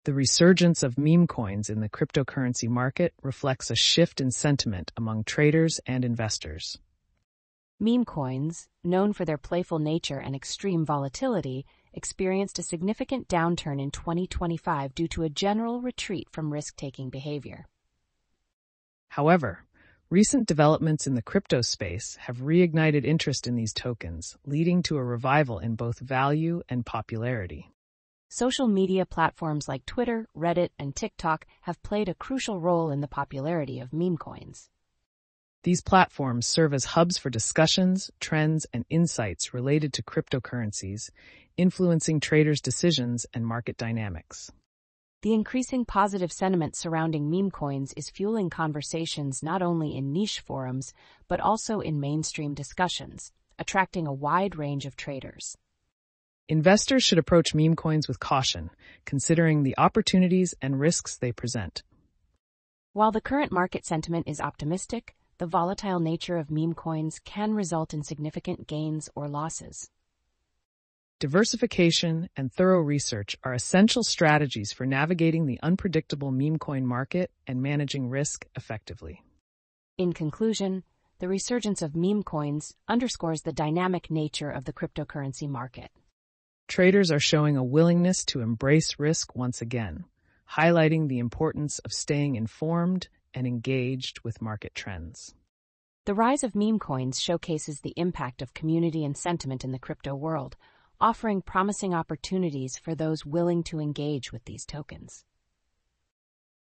The resurgence of meme coins in the cryptocurrency market reflects a shift in sentiment among traders and investors. Meme coins, known for their playful nature and extreme volatility, experienced a significant downturn in 2025 due to a general retreat from risk-taking behavior. However, recent developments in the crypto space have reignited interest in these tokens, leading to a revival in both value and popularity. Social media platforms like Twitter, Reddit, and TikTok have played a crucial role in the popularity of meme coins. These platforms serve as hubs for discussions, trends, and insights related to cryptocurrencies, influencing traders' decisions and market dynamics. The increasing positive sentiment surrounding meme coins is fueling conversations not only in niche forums, but also in mainstream discussions, attracting a wide range of traders. Investors should approach meme coins with caution, considering the opportunities and risks they present. While the current market sentiment is optimistic, the volatile nature of meme coins can result in significant gains or losses. Diversification and thorough research are essential strategies for navigating the unpredictable meme coin market and managing risk effectively. In conclusion, the resurgence of meme coins underscores the dynamic nature of the cryptocurrency market. Traders are showing a willingness to embrace risk once again, highlighting the importance of staying informed and engaged with market trends. The rise of meme coins showcases the impact of community and sentiment in the crypto world, offering promising opportunities for those willing to engage with these tokens.